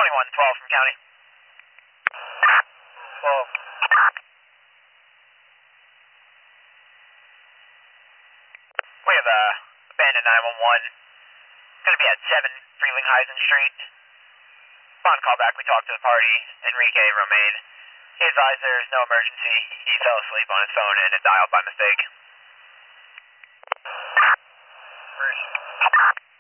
2112 from county. 12. We have abandoned 911. Going to be at 7 Frelinghuysen Street. Upon callback, we talked to the party, Enrique Romaine. He advised there is no emergency. He fell asleep on his phone and it dialed by mistake. Where is she?